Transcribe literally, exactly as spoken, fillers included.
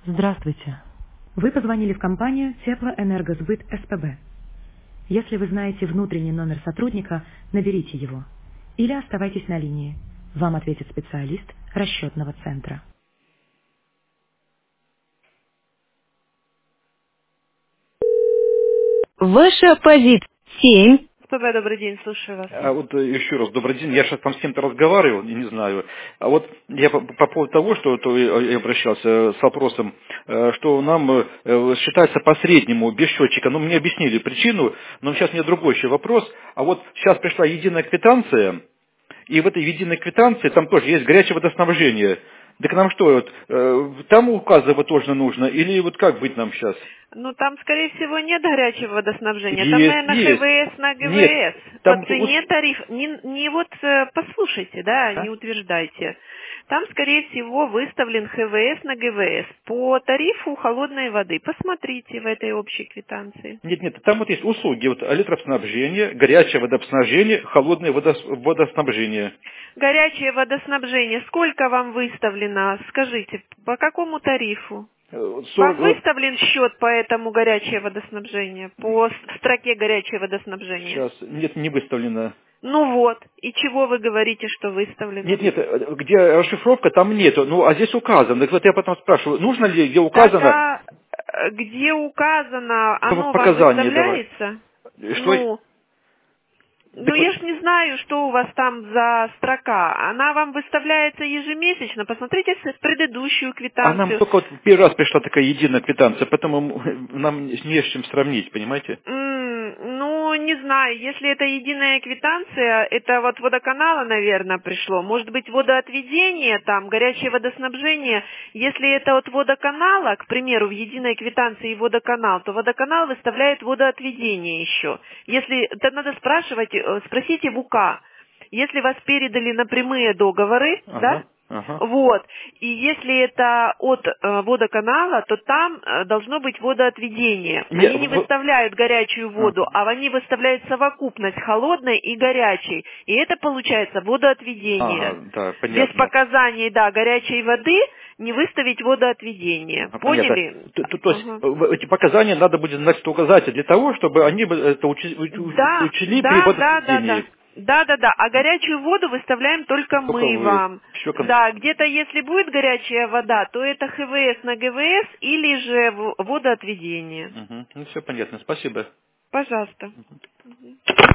Здравствуйте. Вы позвонили в компанию Теплоэнергосбыт СПБ. Если вы знаете внутренний номер сотрудника, наберите его. Или оставайтесь на линии. Вам ответит специалист расчетного центра. Ваша позиция. семь. СПБ, добрый день, слушаю вас. А вот э, еще раз, добрый день. Я сейчас там с кем-то разговаривал, я не знаю. А вот я по, по поводу того, что то я я обращался с вопросом, э, что нам э, считается по среднему, без счетчика. Ну, мне объяснили причину, но сейчас у меня другой еще вопрос. А вот сейчас пришла единая квитанция, и в этой единой квитанции там тоже есть горячее водоснабжение. Так нам что, вот, э, там указывать тоже нужно, или вот как быть нам сейчас? Ну, там, скорее всего, нет горячего водоснабжения. Там, Есть, наверное, есть. ХВС на Нет, ГВС. По там ус- цене тариф. Не, не вот э, послушайте, да, а? не утверждайте. Там, скорее всего, выставлен ХВС на ГВС по тарифу холодной воды. Посмотрите в этой общей квитанции. Нет, нет, там вот есть услуги, вот электроснабжение, горячее водоснабжение, холодное водос- водоснабжение. Горячее водоснабжение. Сколько вам выставлено? Скажите, по какому тарифу? Э, вот Вам сорок, вот выставлен счет по этому горячее водоснабжение? По с- строке горячее водоснабжение? сейчас, нет, не выставлено. Ну вот. И чего вы говорите, что выставлено? Нет, нет, э, где расшифровка, там нету, ну, а здесь указано. Так вот я потом спрашиваю, нужно ли, где Так, указано, а э, где указано, по- оно вам показания давать. выставляется? Что? Ну, ну Так вот, я ж не знаю, что у вас там за строка. Она вам выставляется ежемесячно. Посмотрите с- предыдущую а нам квитанцию. только вот первый раз пришла такая единая квитанция, поэтому м- нам не с чем сравнить, понимаете? М, Ну, не знаю, если это единая квитанция, это вот водоканала, наверное, пришло. Может быть, водоотведение, там, горячее водоснабжение. Если это от водоканала, к примеру, в единой квитанции водоканал, то водоканал выставляет водоотведение еще. Если, это надо спрашивать, э, спросите в УК. Если вас передали на прямые договоры, да, Ага, ага. вот. И если это от э, водоканала, то там э, должно быть водоотведение. Нет, Они не в- выставляют горячую а, воду, а они выставляют совокупность холодной и горячей. И это получается водоотведение. ага, да, Без понятно. показаний, да, горячей воды не выставить водоотведение. А, понятно. Поняли? То, то- то есть Ага. э, эти показания надо будет значит, указать для того, чтобы они бы это учи- уч- Да, учли при да, да, да, да. водоотведении. Да, да, да. А горячую воду выставляем только Только мы вы. вам. Все кон... Да, где-то если будет горячая вода, то это ХВС на ГВС или же в- водоотведение. Мгм. Ну, все понятно. Спасибо. Пожалуйста.